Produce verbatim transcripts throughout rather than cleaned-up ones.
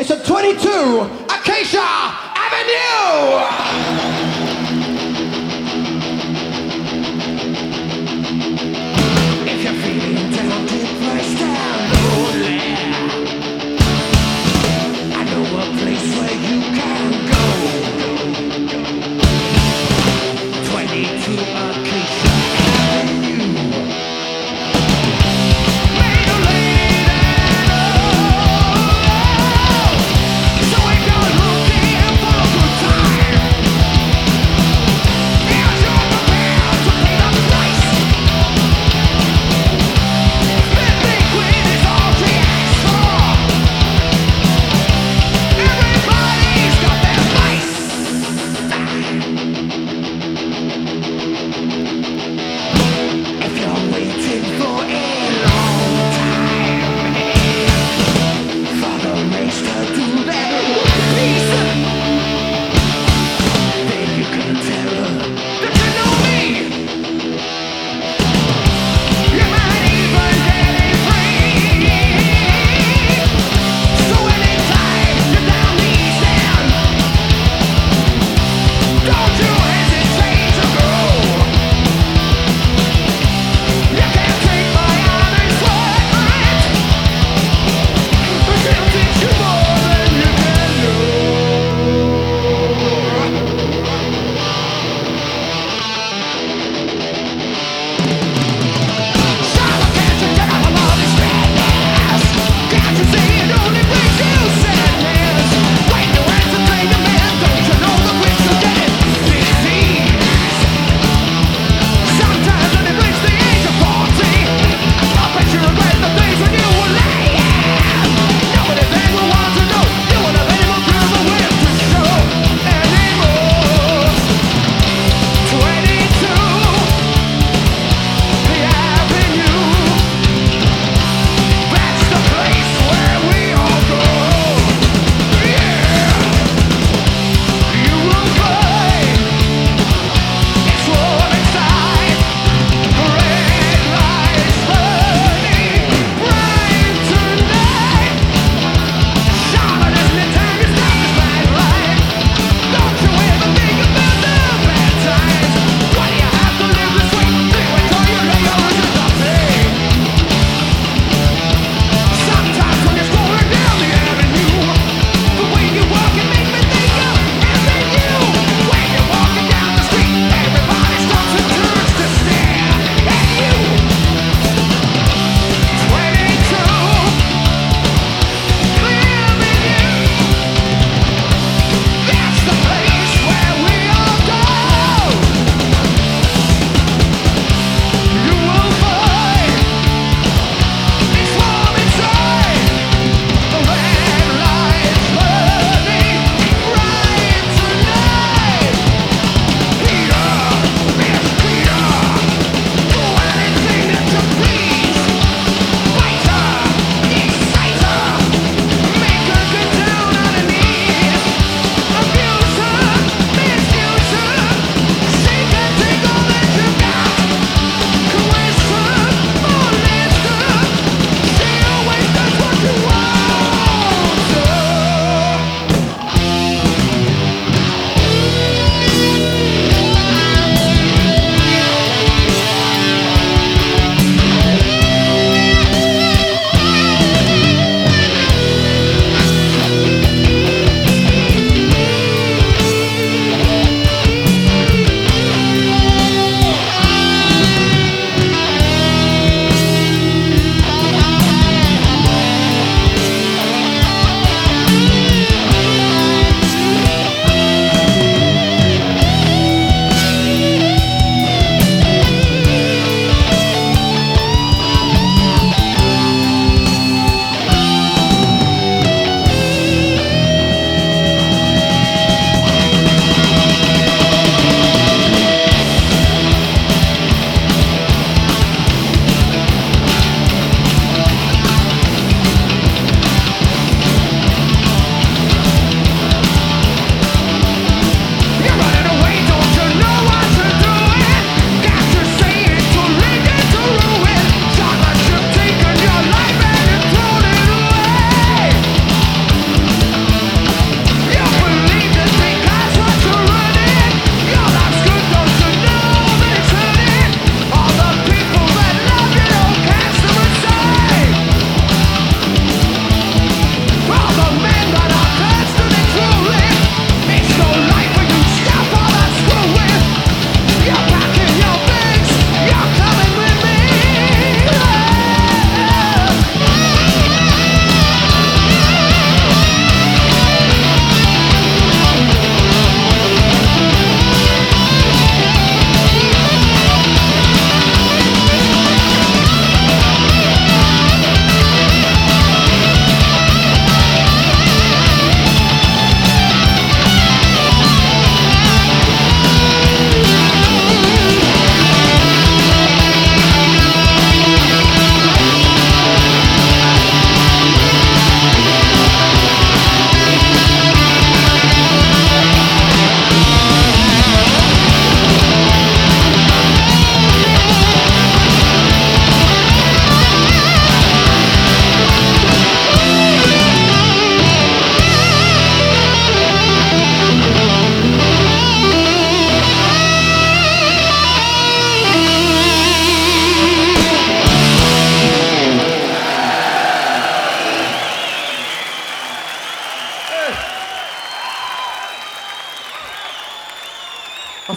Station twenty-two, Acacia Avenue! If you're feeling down, depressed and lonely, I know a place where you can go. twenty-two Acacia Avenue. Made a lady know. So if you're looking for a good time,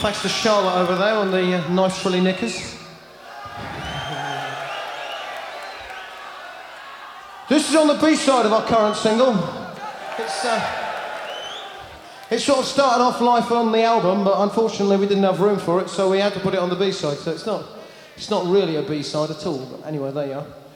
Thanks to Charlotte over there on the uh, nice frilly knickers. This is on the B-side of our current single. It's, uh, it sort of started off life on the album, but unfortunately we didn't have room for it, so we had to put it on the B-side. So it's not, it's not really a B-side at all. But anyway, there you are.